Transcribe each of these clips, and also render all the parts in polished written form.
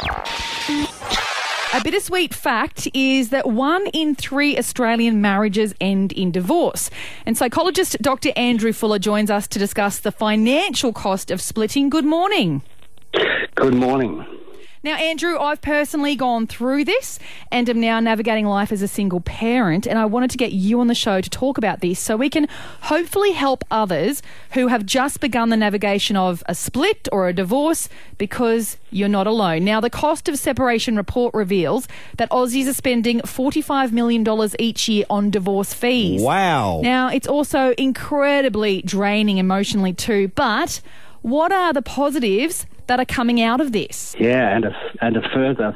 A bittersweet fact is that 1 in 3 Australian marriages end in divorce. And psychologist Dr. Andrew Fuller joins us to discuss the financial cost of splitting. Good morning. Good morning. Now, Andrew, I've personally gone through this and am now navigating life as a single parent, and I wanted to get you on the show to talk about this so we can hopefully help others who have just begun the navigation of a split or a divorce, because you're not alone. Now, the Cost of Separation report reveals that Aussies are spending $45 million each year on divorce fees. Wow. Now, it's also incredibly draining emotionally too, but what are the positives that are coming out of this? Yeah, and a further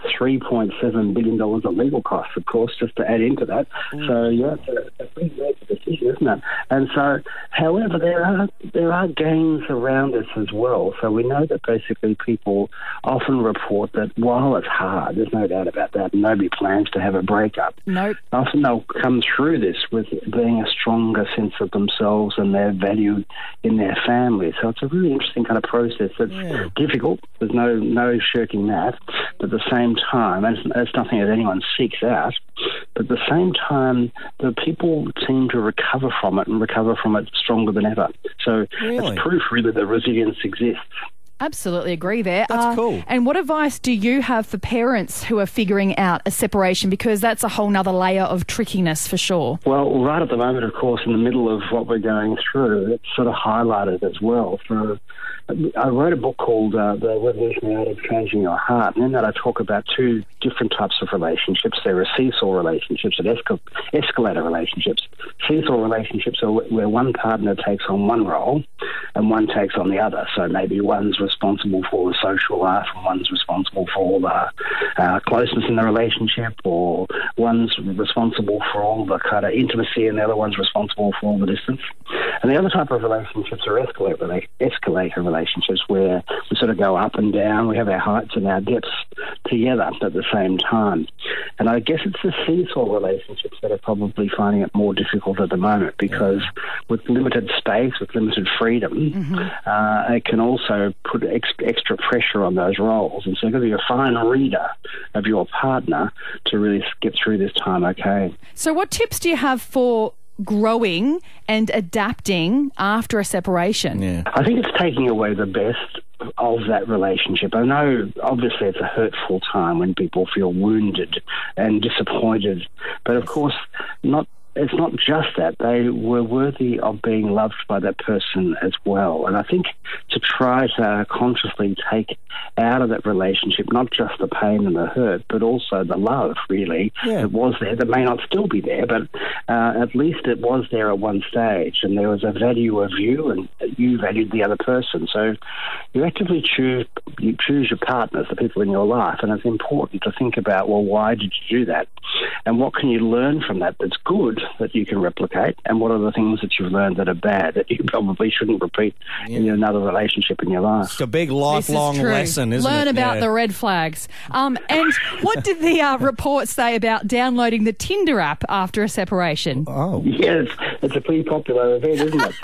$3.7 billion of legal costs, of course, just to add into that. So, yeah, it's a pretty major decision, isn't it? And so, however, there are gains around this as well. So we know that basically people often report that while it's hard, there's no doubt about that, nobody plans to have a breakup. Nope. Often they'll come through this with being a stronger sense of themselves and their value in their family. So it's a really interesting kind of process that's difficult. There's no shirking that. But at the same time, and it's nothing that anyone seeks out, but at the same time, the people seem to recover from it and recover from it stronger than ever. So it's proof really that resilience exists. Absolutely agree there. That's cool. And what advice do you have for parents who are figuring out a separation? Because that's a whole nother layer of trickiness for sure. Well, right at the moment, of course, in the middle of what we're going through, it's sort of highlighted as well. So I wrote a book called The Revolutionary Art of Changing Your Heart, and in that I talk about two different types of relationships. There are seesaw relationships and escalator relationships. Seesaw relationships are where one partner takes on one role and one takes on the other. So maybe one's responsible for the social life and one's responsible for all the closeness in the relationship, or one's responsible for all the kind of intimacy and the other one's responsible for all the distance. And the other type of relationships are escalator relationships, where we sort of go up and down, we have our heights and our depths together at the same time. And I guess it's the seesaw relationships that are probably finding it more difficult at the moment, because with limited space, with limited freedom, it can also put extra pressure on those roles. And so you've got to be a fine reader of your partner to really get through this time okay. So what tips do you have for growing and adapting after a separation? Yeah. I think it's taking away the best of that relationship. I know obviously it's a hurtful time when people feel wounded and disappointed, but of course it's not just that. They were worthy of being loved by that person as well. And I think to try to consciously take out of that relationship not just the pain and the hurt, but also the love, really, that was there, that may not still be there, but at least it was there at one stage, and there was a value of you, and you valued the other person. So you actively choose your partners, the people in your life, and it's important to think about, well, why did you do that? And what can you learn from that that's good, that you can replicate, and what are the things that you've learned that are bad that you probably shouldn't repeat in another relationship in your life? It's a big lifelong lesson, isn't it? Learn about the red flags. And what did the report say about downloading the Tinder app after a separation? Oh. Yes, it's a pretty popular event, isn't it?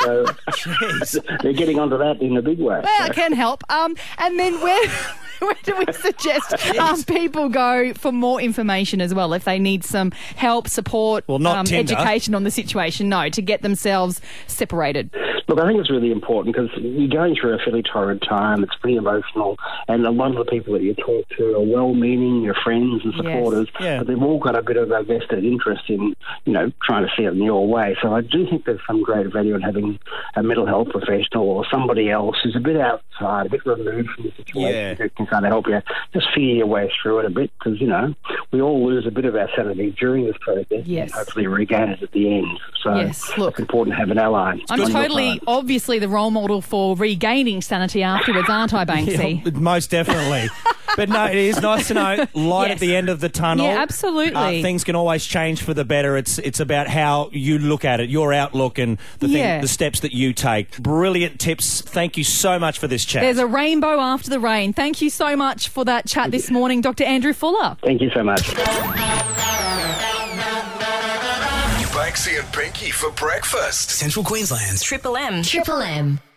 So they're getting onto that in a big way. Well, it can help. And then where do we suggest people go for more information as well, if they need some help, support, education on the situation? No, to get themselves separated. Look, I think it's really important because you're going through a fairly torrid time. It's pretty emotional, and a lot of the people that you talk to are well-meaning, your friends and supporters, but they've all got a bit of a vested interest in, trying to see it in your way. So I do think there's some great value in having a mental health professional or somebody else who's a bit outside, a bit removed from the situation, who can kind of help you just figure your way through it a bit, because, we all lose a bit of our sanity during this process and hopefully regain it at the end. So it's important to have an ally. I'm totally, obviously, the role model for regaining sanity afterwards, aren't I, Banksy? Yeah, most definitely. But no, it is nice to know light at the end of the tunnel. Yeah, absolutely. Things can always change for the better. It's about how you look at it, your outlook, and the steps that you take. Brilliant tips. Thank you so much for this chat. There's a rainbow after the rain. Thank you so much for that chat this morning, Dr. Andrew Fuller. Thank you so much. Banksy and Pinky for breakfast. Central Queensland's Triple M.